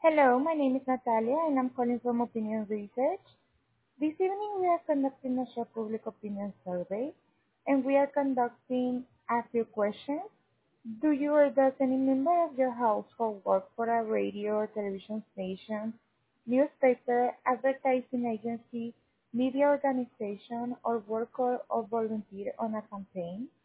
Hello, my name is Natalia and I'm calling from Opinion Research. This evening we are conducting a short public opinion survey and we are conducting a few questions. Do you or does any member of your household work for a radio or television station, newspaper, advertising agency, media organization, or work or volunteer on a campaign?